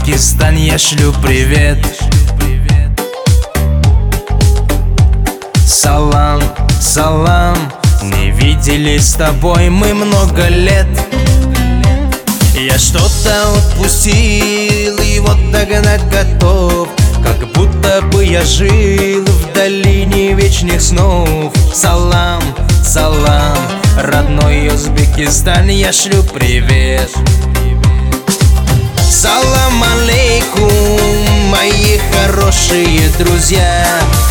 Узбекистан, я шлю привет. Салам, салам, не виделись с тобой мы много лет. Я что-то упустил и вот догнать готов, как будто бы я жил в долине вечных снов. Салам, салам, родной Узбекистан, я шлю привет. Салам алейкум, мои хорошие друзья.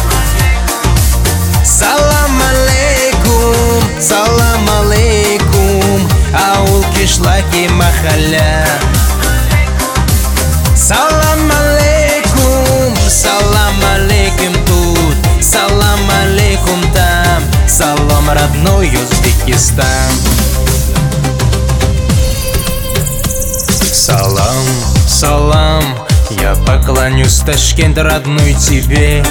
Салам алейкум, салам алейкум, аул, кишлаки, махалля. Салам алейкум, салам алейкум тут, салам алейкум там. Салам, родной Узбекистан. Салам, салам, я поклонюсь, Ташкент, родной тебе.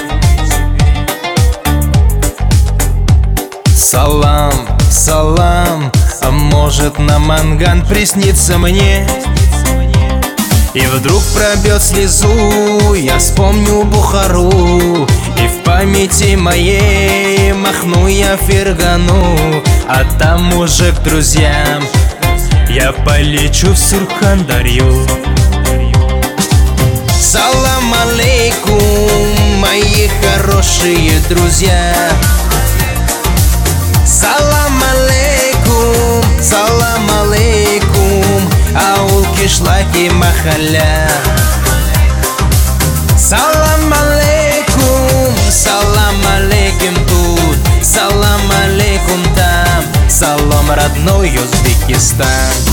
Салам, салам, а может на манган приснится мне. И вдруг пробьет слезу, я вспомню Бухару, и в памяти моей махну я Фергану, а там уже к друзьям я полечу в Сурхандарью. Салам алейкум, мои хорошие друзья. Салам алейкум, салам алейкум, аул, кишлаки, махалля. Салам алейкум, салам алейкум тут, салам алейкум там. Салам, родной Узбекистан.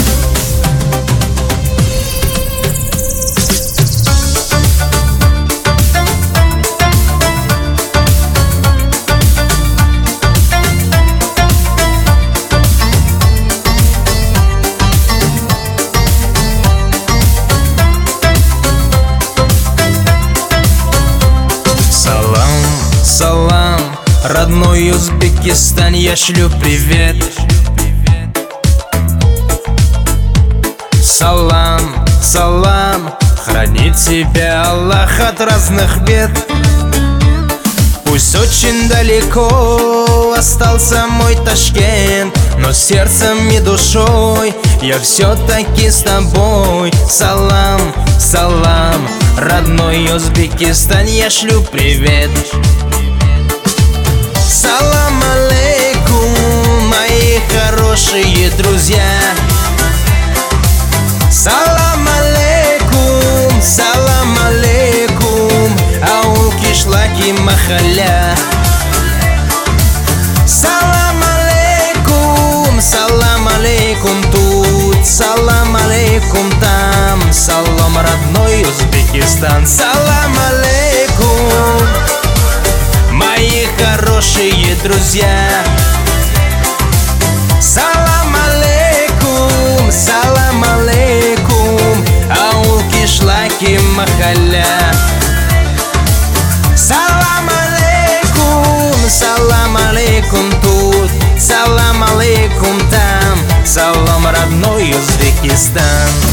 Салам, родной Узбекистан, я шлю привет. Салам, салам, хранит тебя Аллах от разных бед. Пусть очень далеко остался мой Ташкент, но сердцем и душой я все-таки с тобой. Салам, салам, родной Узбекистан, я шлю привет. Салам алейкум, мои хорошие друзья. Салам алейкум, салам алейкум, аул, кишлаки, махалля. Салам алейкум тут, салам алейкум там. Салам, родной Узбекистан. Салам алейкум, мои хорошие друзья. Салам алейкум, салам алейкум, аул, кишлаки, махалля. Салам алейкум тут, салам алейкум там. Салам, родной Узбекистан.